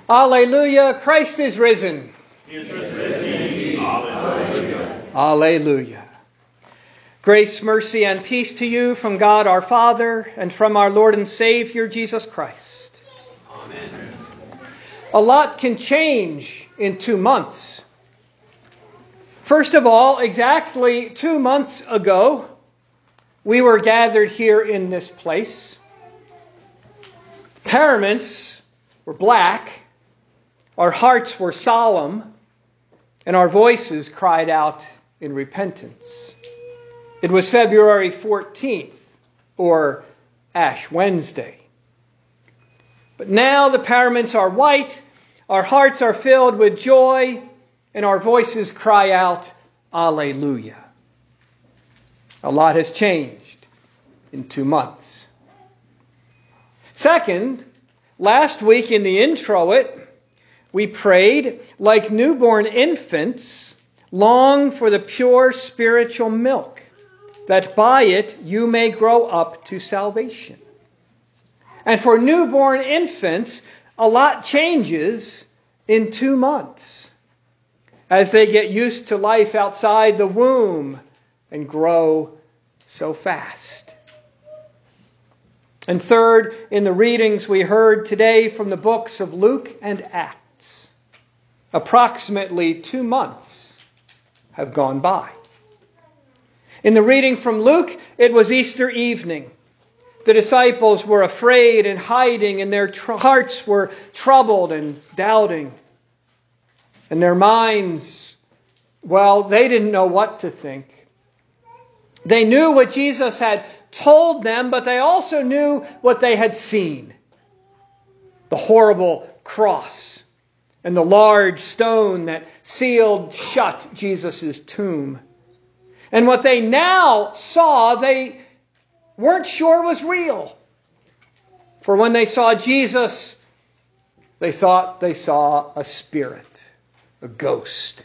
Alleluia, Christ is risen. He is risen indeed. Alleluia. Alleluia. Grace, mercy, and peace to you from God our Father and from our Lord and Savior Jesus Christ. Amen. A lot can change in 2 months. First of all, exactly 2 months ago, we were gathered here in this place. Paraments were black, our hearts were solemn, and our voices cried out in repentance. It was February 14th, or Ash Wednesday. But now the paraments are white, our hearts are filled with joy, and our voices cry out, Alleluia. A lot has changed in 2 months. Second, last week in the introit, we prayed, like newborn infants, long for the pure spiritual milk, that by it you may grow up to salvation. And for newborn infants, a lot changes in 2 months as they get used to life outside the womb and grow so fast. And third, in the readings we heard today from the books of Luke and Acts, approximately 2 months have gone by. In the reading from Luke, it was Easter evening. The disciples were afraid and hiding, and their hearts were troubled and doubting. And their minds, well, they didn't know what to think. They knew what Jesus had told them, but they also knew what they had seen. The horrible cross and the large stone that sealed shut Jesus' tomb. And what they now saw, they weren't sure was real. For when they saw Jesus, they thought they saw a spirit, a ghost.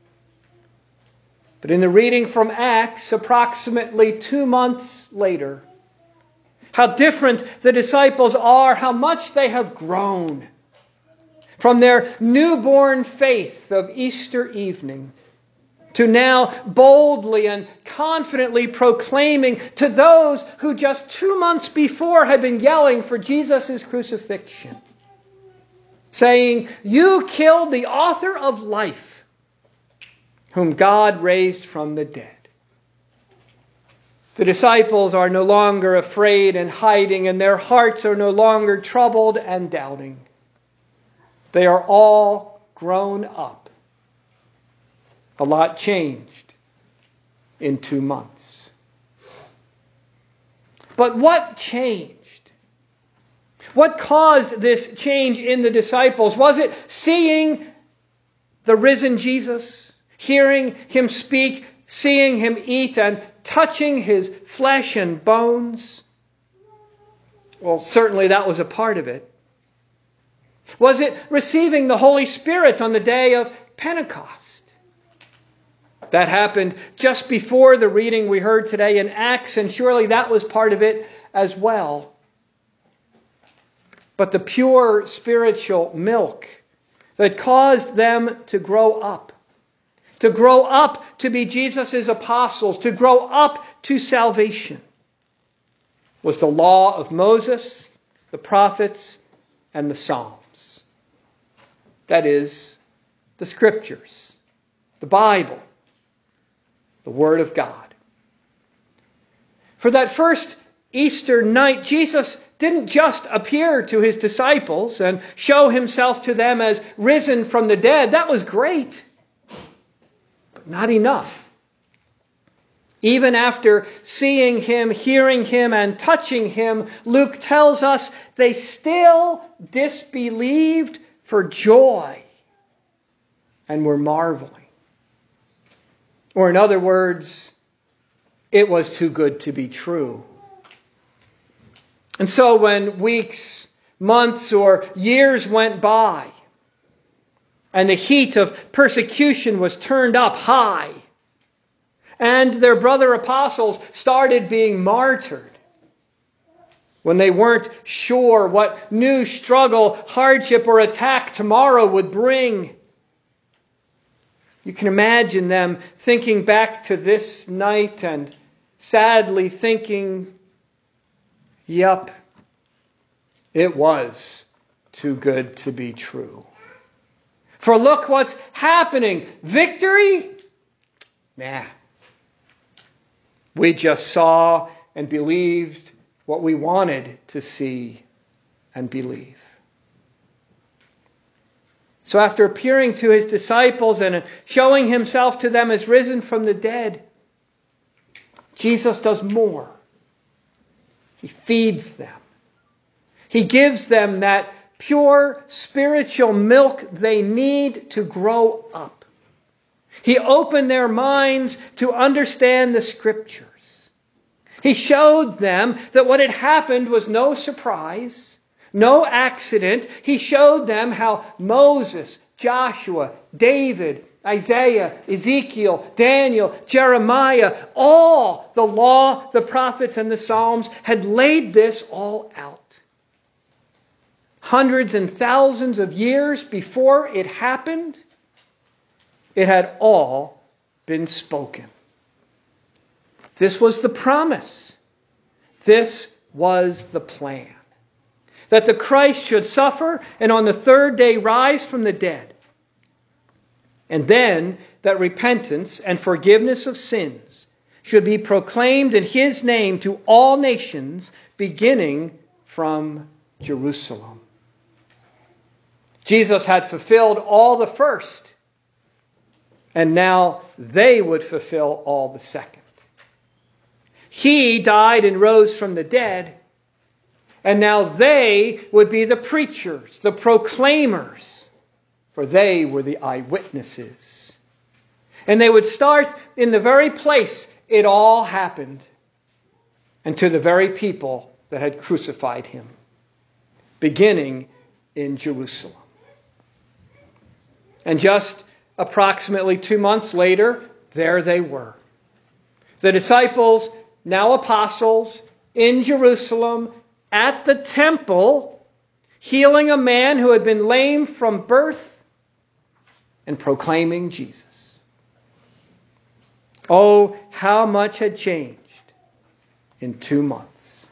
But in the reading from Acts, approximately 2 months later, how different the disciples are, how much they have grown from their newborn faith of Easter evening to now boldly and confidently proclaiming to those who just 2 months before had been yelling for Jesus' crucifixion, saying, "You killed the author of life, whom God raised from the dead." The disciples are no longer afraid and hiding, and their hearts are no longer troubled and doubting. They are all grown up. A lot changed in 2 months. But what changed? What caused this change in the disciples? Was it seeing the risen Jesus, hearing him speak, seeing him eat, and touching his flesh and bones? Well, certainly that was a part of it. Was it receiving the Holy Spirit on the day of Pentecost? That happened just before the reading we heard today in Acts, and surely that was part of it as well. But the pure spiritual milk that caused them to grow up to be Jesus' apostles, to grow up to salvation, was the law of Moses, the prophets, and the Psalms. That is, the Scriptures, the Bible, the Word of God. For that first Easter night, Jesus didn't just appear to his disciples and show himself to them as risen from the dead. That was great, but not enough. Even after seeing him, hearing him, and touching him, Luke tells us they still disbelieved for joy and were marveling. Or in other words, it was too good to be true. And so when weeks, months, or years went by, and the heat of persecution was turned up high, and their brother apostles started being martyred, when they weren't sure what new struggle, hardship, or attack tomorrow would bring. You can imagine them thinking back to this night and sadly thinking, yep, it was too good to be true. For look what's happening. Victory? Nah. We just saw and believed what we wanted to see and believe. So after appearing to his disciples and showing himself to them as risen from the dead, Jesus does more. He feeds them. He gives them that pure spiritual milk they need to grow up. He opened their minds to understand the Scriptures. He showed them that what had happened was no surprise, no accident. He showed them how Moses, Joshua, David, Isaiah, Ezekiel, Daniel, Jeremiah, all the law, the prophets, and the Psalms had laid this all out. Hundreds and thousands of years before it happened, it had all been spoken. This was the promise. This was the plan. That the Christ should suffer and on the third day rise from the dead. And then that repentance and forgiveness of sins should be proclaimed in his name to all nations, beginning from Jerusalem. Jesus had fulfilled all the first, and now they would fulfill all the second. He died and rose from the dead, and now they would be the preachers, the proclaimers, for they were the eyewitnesses. And they would start in the very place it all happened, and to the very people that had crucified him, beginning in Jerusalem. And just approximately 2 months later, there they were. The disciples, now apostles, in Jerusalem, at the temple, healing a man who had been lame from birth and proclaiming Jesus. Oh, how much had changed in 2 months.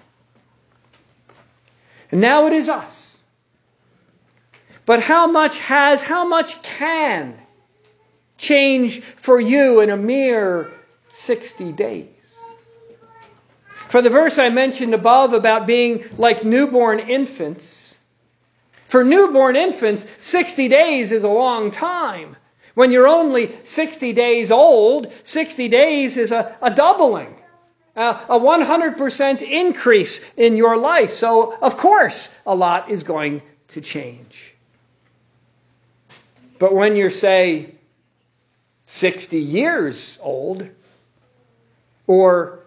And now it is us. But how much can change for you in a mere 60 days? For the verse I mentioned above about being like newborn infants, for newborn infants, 60 days is a long time. When you're only 60 days old, 60 days is a doubling, a 100% increase in your life. So, of course, a lot is going to change. But when you're, say, 60 years old, or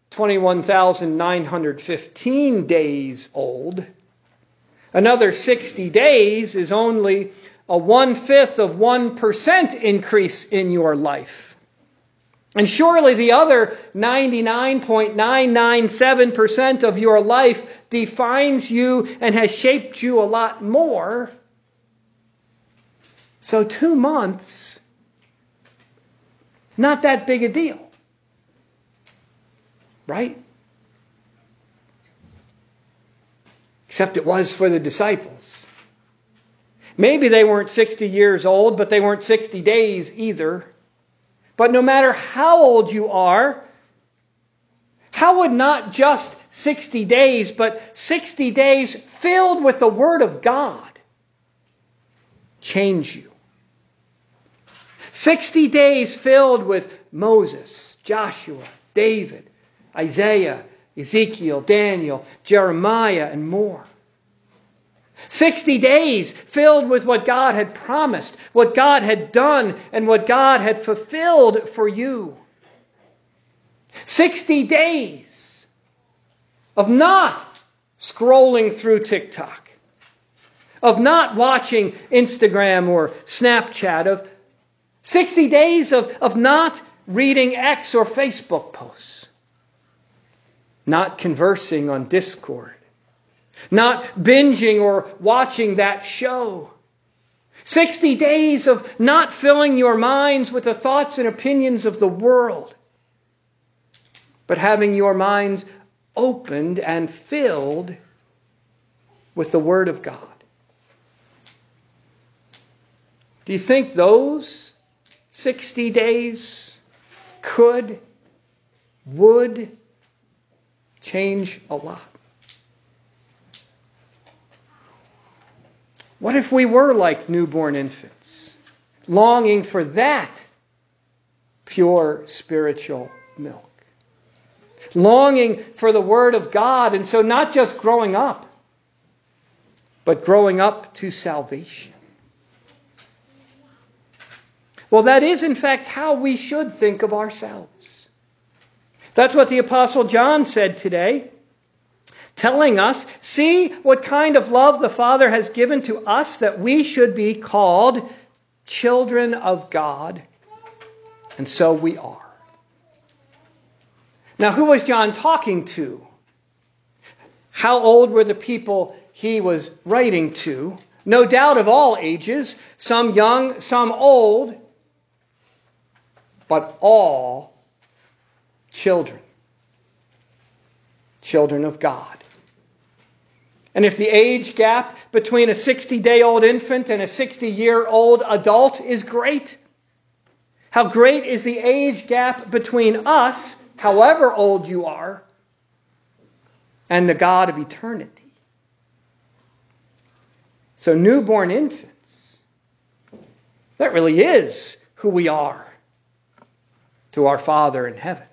21,915 days old, another 60 days is only a 1/5 of 1% increase in your life. And surely the other 99.997% of your life defines you and has shaped you a lot more. So 2 months, not that big a deal. Right? Except it was for the disciples. Maybe they weren't 60 years old, but they weren't 60 days either. But no matter how old you are, how would not just 60 days, but 60 days filled with the Word of God change you? 60 days filled with Moses, Joshua, David, Isaiah, Ezekiel, Daniel, Jeremiah, and more. 60 days filled with what God had promised, what God had done, and what God had fulfilled for you. 60 days of not scrolling through TikTok, of not watching Instagram or Snapchat, of 60 days of not reading X or Facebook posts, not conversing on Discord, Not binging or watching that show. 60 days of not filling your minds with the thoughts and opinions of the world, but having your minds opened and filled with the Word of God. Do you think those 60 days would change a lot? What if we were like newborn infants, longing for that pure spiritual milk? Longing for the Word of God, and so not just growing up, but growing up to salvation. Well, that is in fact how we should think of ourselves. That's what the Apostle John said today, telling us, see what kind of love the Father has given to us, that we should be called children of God. And so we are. Now, who was John talking to? How old were the people he was writing to? No doubt of all ages, some young, some old, but all children. Children of God. And if the age gap between a 60-day-old infant and a 60-year-old adult is great, how great is the age gap between us, however old you are, and the God of eternity. So newborn infants, that really is who we are to our Father in heaven.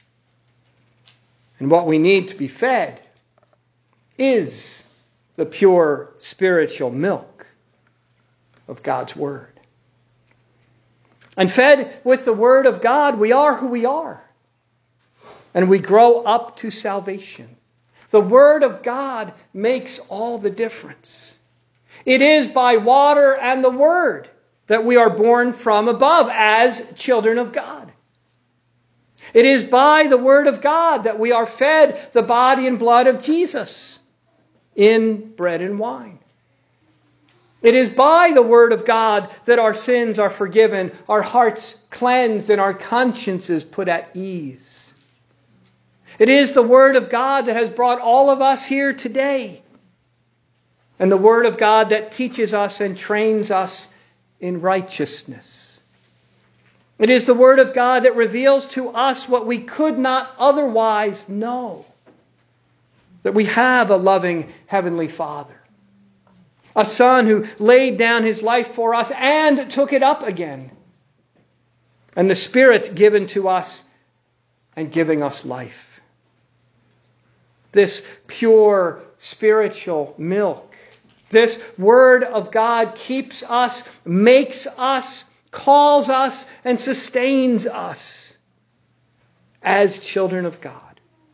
And what we need to be fed is the pure spiritual milk of God's Word. And fed with the Word of God, we are who we are. And we grow up to salvation. The Word of God makes all the difference. It is by water and the Word that we are born from above as children of God. It is by the Word of God that we are fed the body and blood of Jesus in bread and wine. It is by the Word of God that our sins are forgiven, our hearts cleansed, and our consciences put at ease. It is the Word of God that has brought all of us here today. And the Word of God that teaches us and trains us in righteousness. It is the Word of God that reveals to us what we could not otherwise know. That we have a loving Heavenly Father. A Son who laid down His life for us and took it up again. And the Spirit given to us and giving us life. This pure spiritual milk, this Word of God keeps us, makes us, calls us, and sustains us as children of God.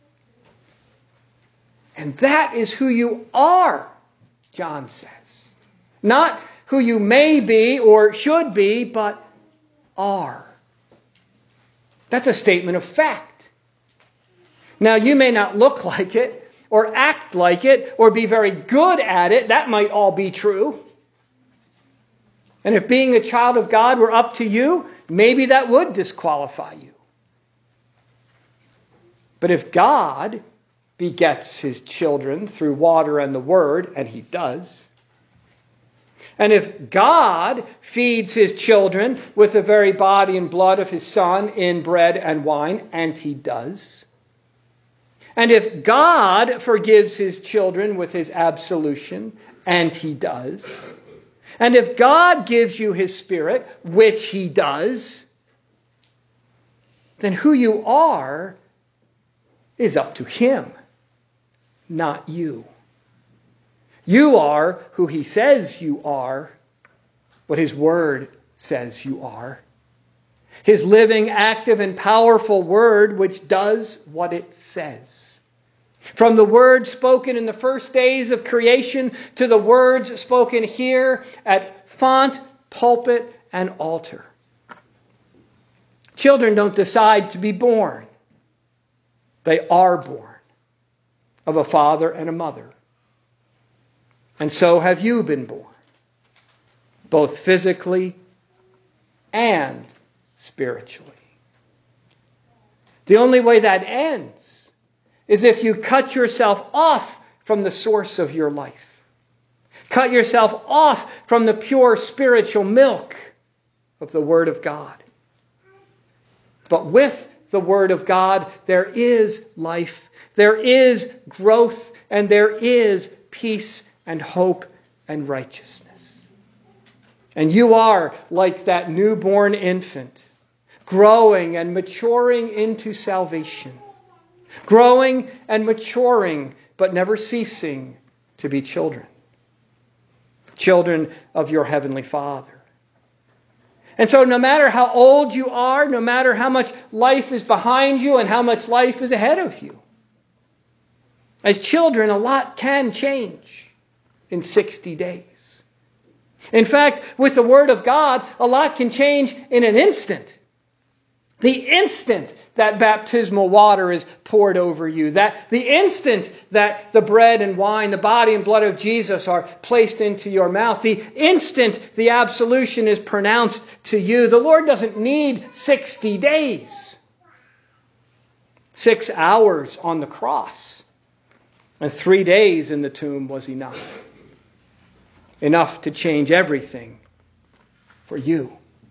And that is who you are, John says. Not who you may be or should be, but are. That's a statement of fact. Now, you may not look like it, or act like it, or be very good at it. That might all be true. And if being a child of God were up to you, maybe that would disqualify you. But if God begets His children through water and the Word, and He does, and if God feeds His children with the very body and blood of His Son in bread and wine, and He does, and if God forgives His children with His absolution, and He does, and if God gives you His Spirit, which He does, then who you are is up to Him, not you. You are who He says you are, what His Word says you are. His living, active, and powerful Word, which does what it says. From the words spoken in the first days of creation to the words spoken here at font, pulpit, and altar. Children don't decide to be born. They are born of a father and a mother And so have you been born, both physically and spiritually. The only way that ends is if you cut yourself off from the source of your life. Cut yourself off from the pure spiritual milk of the Word of God. But with the Word of God, there is life, there is growth, and there is peace and hope and righteousness. And you are like that newborn infant, growing and maturing into salvation. Growing and maturing, but never ceasing to be children. Children of your Heavenly Father. And so no matter how old you are, no matter how much life is behind you and how much life is ahead of you, as children, a lot can change in 60 days. In fact, with the Word of God, a lot can change in an instant. The instant that baptismal water is poured over you, that the instant that the bread and wine, the body and blood of Jesus are placed into your mouth, the instant the absolution is pronounced to you, the Lord doesn't need 60 days. 6 hours on the cross and 3 days in the tomb was enough. Enough to change everything for you.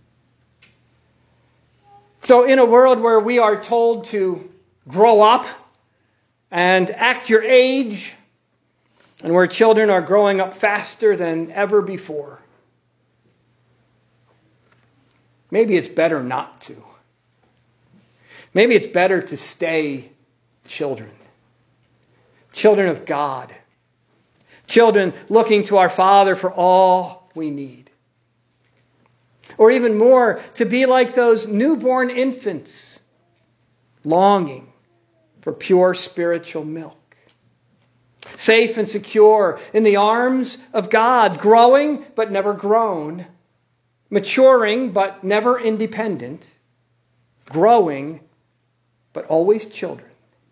So in a world where we are told to grow up and act your age, and where children are growing up faster than ever before, maybe it's better not to. Maybe it's better to stay children. Children of God. Children looking to our Father for all we need. Or even more, to be like those newborn infants, longing for pure spiritual milk. Safe and secure in the arms of God, growing but never grown, maturing but never independent, growing but always children.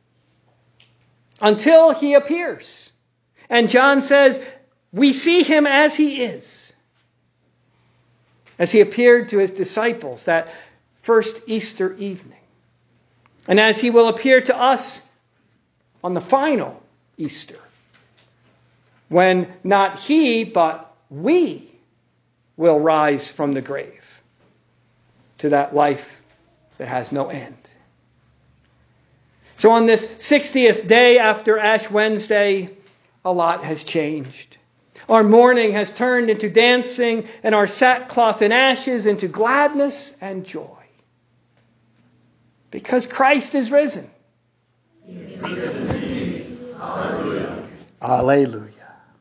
Until He appears. And John says, we see Him as He is. As He appeared to His disciples that first Easter evening. And as He will appear to us on the final Easter. When not He, but we will rise from the grave to that life that has no end. So on this 60th day after Ash Wednesday, a lot has changed. Our mourning has turned into dancing, and our sackcloth and ashes into gladness and joy. Because Christ is risen. He is risen indeed. Hallelujah. Alleluia.